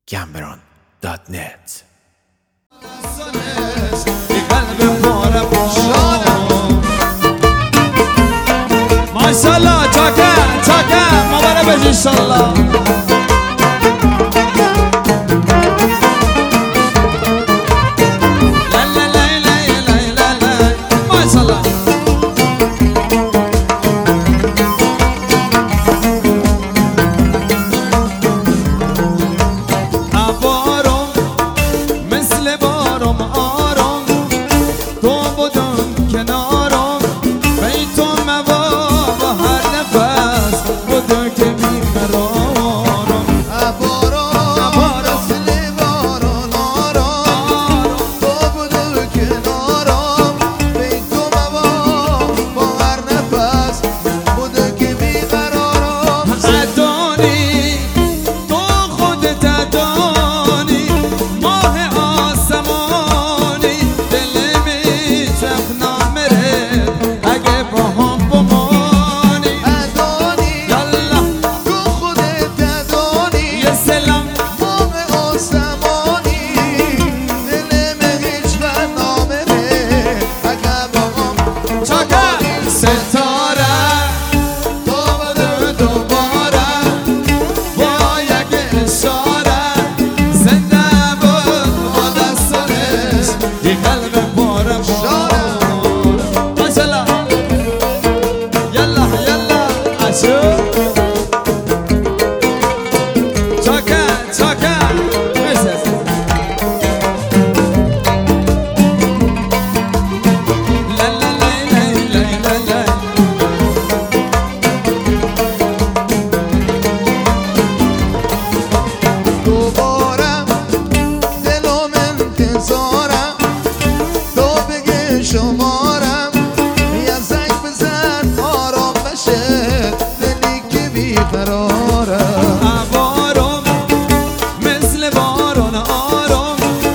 gambron.net. ماشاءالله چاکه مبارک بشه انشالله. شمارم یه زنگ بزن آرام بشه دلی که بیقراره. آروم مثل بارون آروم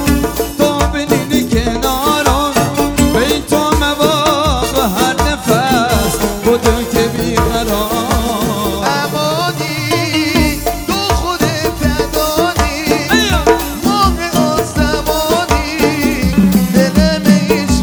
تو بینی کنارم بی تو مواب هر نفس بودو که بیقرار. امانی تو خودت ندانی موقع آسمانی دلم هیچ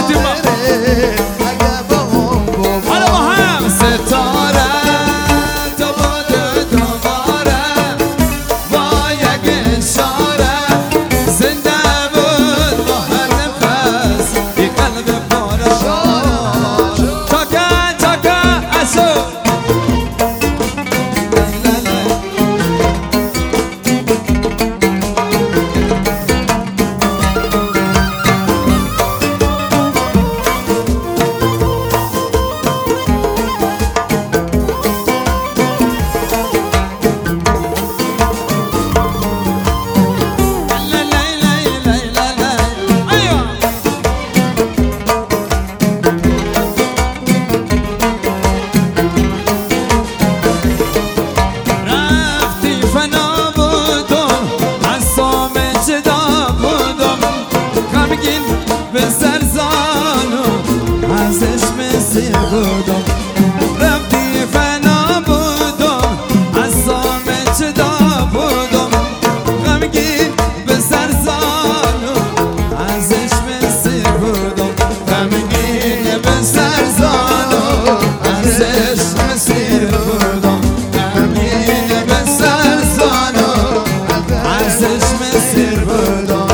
بودم رفتی فنا بودم عصام جدا بودم غمگین به سرزانو از عشق سیر بودم غمگین به سرزانو از عشق سیر بودم غمگین به سرزانو از عشق سیر بودم.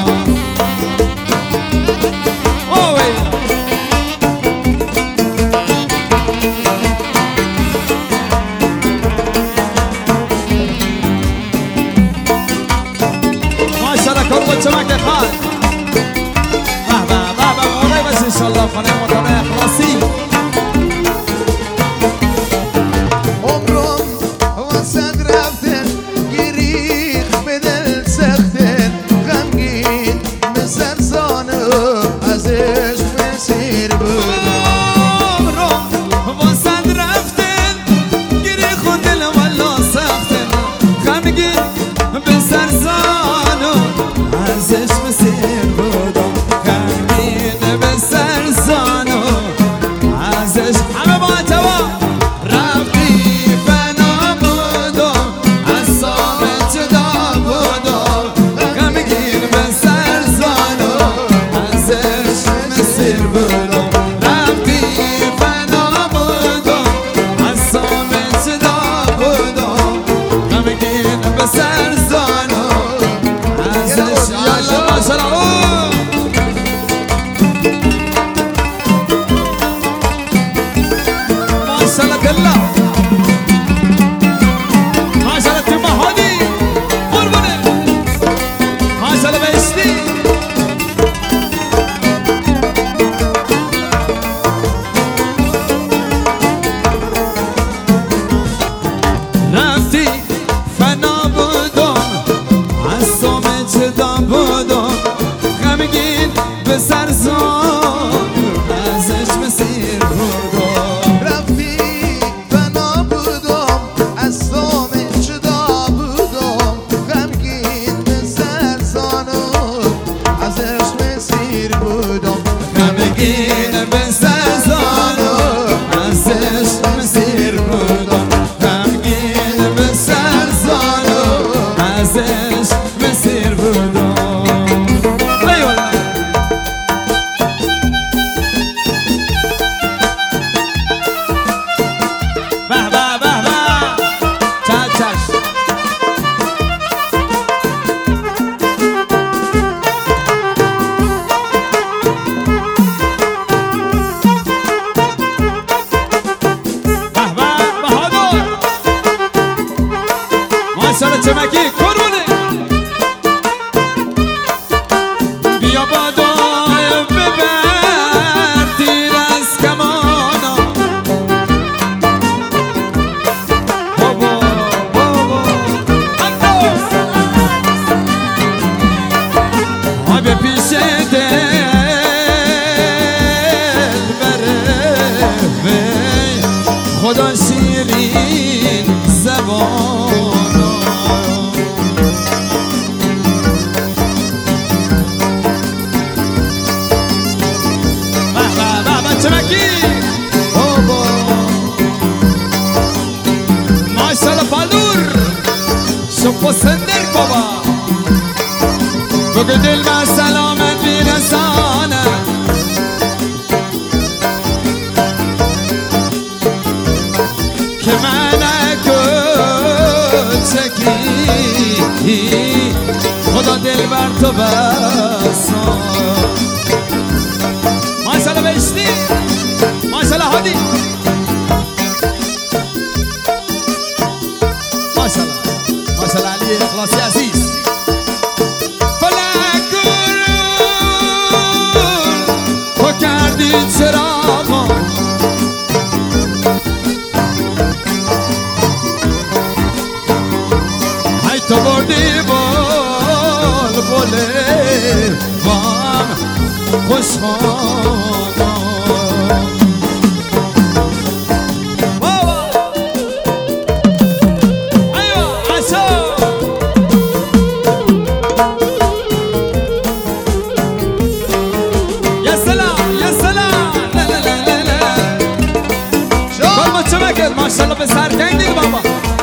چمک خال بابا موری بس انشالله خانه مطمئن اخلاصی عمرم وسط رفتن گریخ به دل سختن غمگین به سرزانه از عشق سیر بودم. عمرم وسط رفتن گریخ و دل والا سختن غمگین به سرزانه از عشق سیر بودم غمگین به سرزانه بابا بگو دل و سلامت میرسانه که من کوچکی خدا دل بر تو بسان ماشالله بشتی ماشالله هادی ماشالله ماشالله علی اخلاصی عزیز فلکون تو کردی چراغا های تو بردی بال بله وام خوشحال ماشالله به سرکنگ دیگه بابا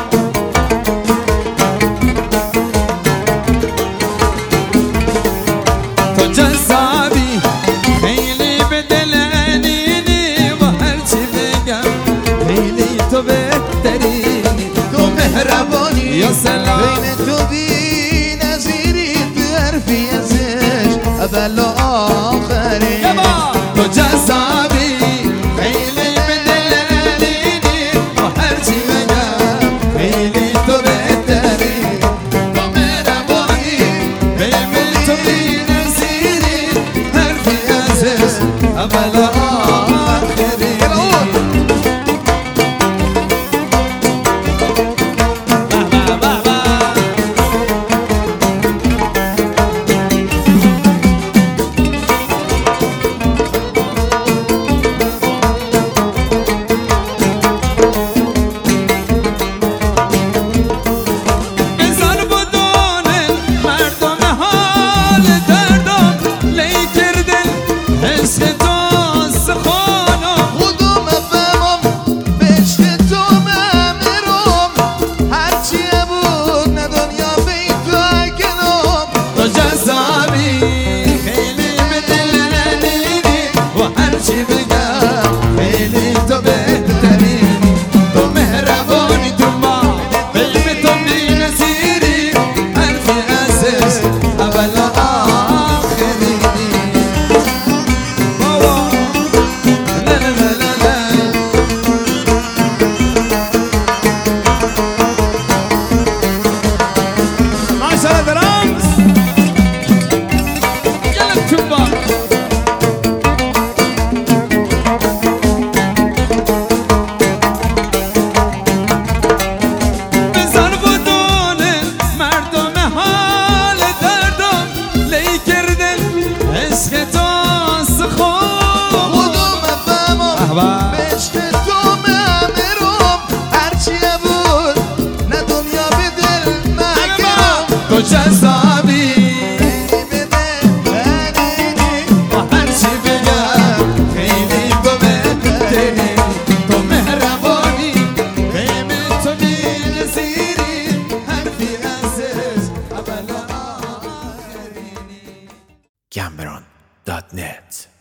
تو جذابی خیلی به دل انینی و هرچی بگم خیلی تو بهترینی تو مهربانی یا سلام بین تو بی نظیری تو حرفی ازش اول و آخری تو جذابی تو جذابی و هرچی بگم خیلی تو بهتری تو مهربانی قیم تو بی‌نظیری حرفی ازش اول آخرینی Cameron.net